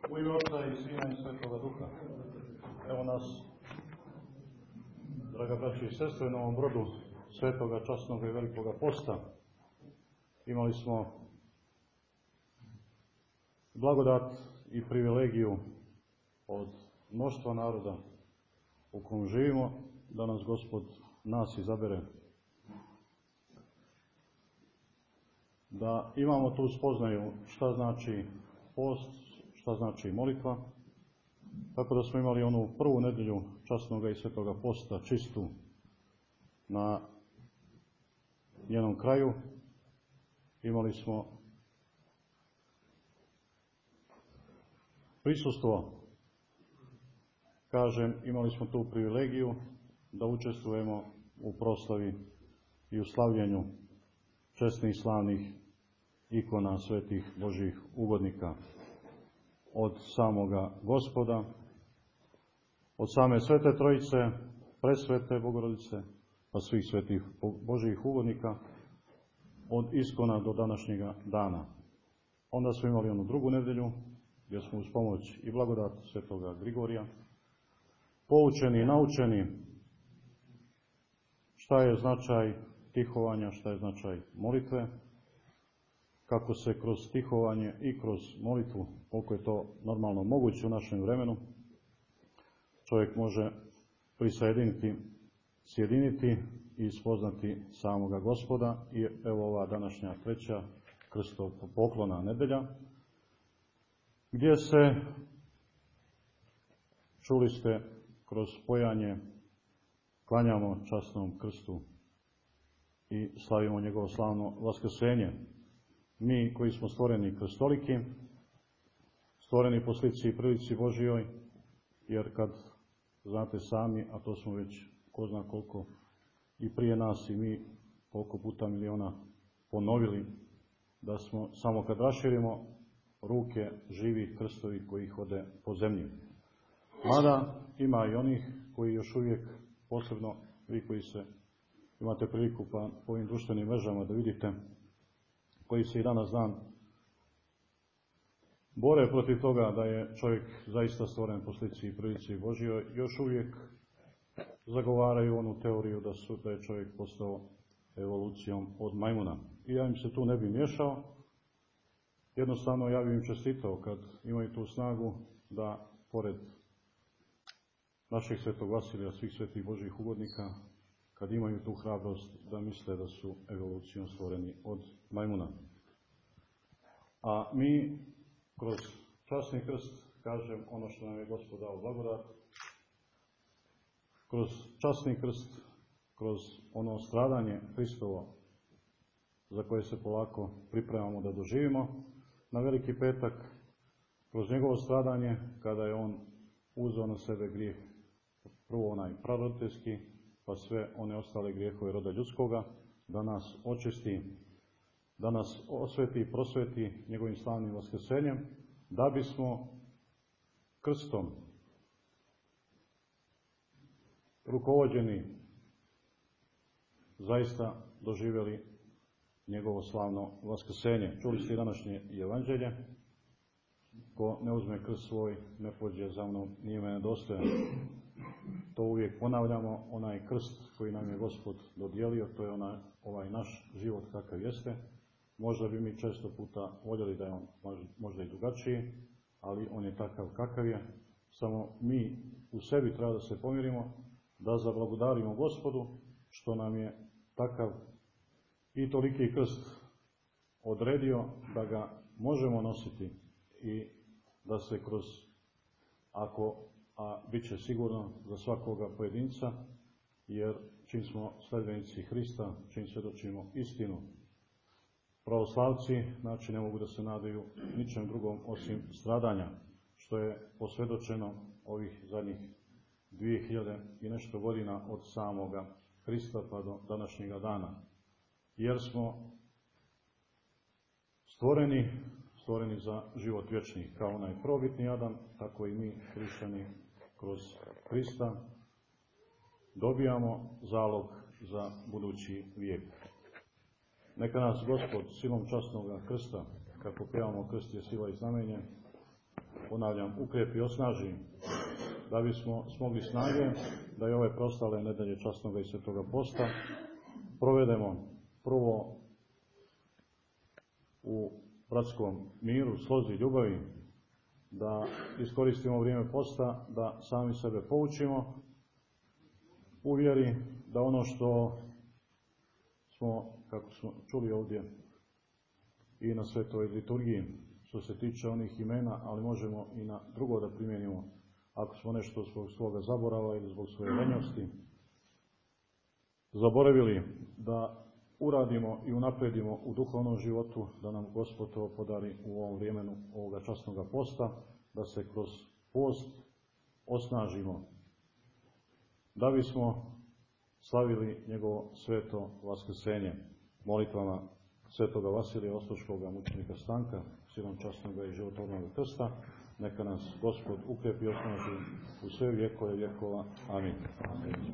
U ime Oca i Sina i Svetoga Duha. Evo nas, draga braći i sestre, na ovom brodu svetoga, časnog i velikoga posta. Imali smo blagodat i privilegiju od mnoštva naroda u kom živimo, da nas Gospod nas izabere. Da imamo tu spoznaju šta znači post, šta znači molitva, tako da smo imali onu prvu nedelju časnoga i svetoga posta čistu na njenom kraju. Imali smo prisustvo, imali smo tu privilegiju da učestvujemo u proslavi i u slavljenju česnih i slavnih ikona svetih Božjih ugodnika. Od samoga Gospoda, od same Svete Trojice, presvete Bogorodice, pa svih svetih Božjih ugodnika, od iskona do današnjega dana. Onda smo imali onu drugu nedelju, gdje smo uz pomoć i blagodat svetoga Grigorija poučeni i naučeni šta je značaj tihovanja, šta je značaj molitve, kako se kroz tihovanje i kroz molitvu, koliko je to normalno moguće u našem vremenu, čovjek može sjediniti i spoznati samoga Gospoda. I evo ova današnja treća krstopoklona nedelja, gdje se, čuli ste, kroz spojanje klanjamo časnom krstu i slavimo njegovo slavno vaskrsenje. Mi koji smo stvoreni krstoliki, stvoreni po slici i prilici Božjoj, jer kad znate sami, a to smo već ko zna koliko i prije nas i mi koliko puta miliona ponovili, da smo samo kad raširimo ruke živi krstovi koji hode po zemlji. Mada ima i onih koji još uvijek, posebno vi koji imate priliku pa po ovim društvenim mrežama da vidite, koji se i danas dan bore protiv toga da je čovjek zaista stvoren po slici i prilici Božjoj, još uvijek zagovaraju onu teoriju da je čovjek postao evolucijom od majmuna. I ja im se tu ne bi miješao, jednostavno ja bi im čestitao kad imaju tu snagu da pored našeg svetog Vasilija, svih svetih Božjih ugodnika, kad imaju tu hrabrost da misle da su evolucijom stvoreni od majmuna. A mi kroz časni krst, kažem, ono što nam je Gospod dao blagodat, kroz časni krst, kroz ono stradanje Hristovo za koje se polako pripremamo da doživimo, na Veliki petak, kroz njegovo stradanje, kada je on uzeo na sebe grijeh, prvo onaj praroditeljski, pa sve one ostale grijehove roda ljudskoga, da nas očisti, da nas osveti i prosveti njegovim slavnim vaskrsenjem, da bismo krstom rukovođeni zaista doživjeli njegovo slavno vaskrsenje. Čuli ste i današnje evanđelje: ko ne uzme krst svoj, ne pođe za mnom, nije mene dostojan. To uvijek ponavljamo, onaj krst koji nam je Gospod dodijelio, to je ovaj naš život kakav jeste. Možda bi mi često puta voljeli da je on možda i drugačiji, ali on je takav kakav je. Samo mi u sebi treba da se pomirimo, da zablagodarimo Gospodu što nam je takav i toliki krst odredio da ga možemo nositi i da se kroz, a bit će sigurno za svakoga pojedinca, jer čim smo sledbenici Hrista, čim svjedočimo istinu, pravoslavci, znači ne mogu da se nadaju ničem drugom osim stradanja, što je posvjedočeno ovih zadnjih 2000 i nešto godina od samoga Hrista pa do današnjega dana. Jer smo stvoreni za život vječni, kao onaj prvobitni Adam, tako i mi, hrišćani, kroz Hrista dobijamo zalog za budući vijek. Neka nas Gospod silom časnoga krsta, kako pjevamo krst je sila i znamenje, ponavljam, ukrijepi i osnaži, da bismo smogli snage da i ove proslave nedelje časnoga i svetoga posta provedemo prvo u bratskom miru, slozi, ljubavi, da iskoristimo vrijeme posta, da sami sebe poučimo u vjeri, da ono što smo, kako smo čuli ovdje i na svetoj liturgiji, što se tiče onih imena, ali možemo i na drugo da primijenimo, ako smo nešto zbog svoga zaborava ili zbog svoje lenjosti zaboravili, da uradimo i unapredimo u duhovnom životu, da nam Gospod to podari u ovom vremenu ovoga časnoga posta, da se kroz post osnažimo, da bismo slavili njegovo sveto vaskrsenje molitvama svetoga Vasilija Ostroškoga, mučenika Stanka, silom časnoga i životvornog krsta. Neka nas Gospod ukrijepi i osnaži u sve vjekove vjekova. Amin.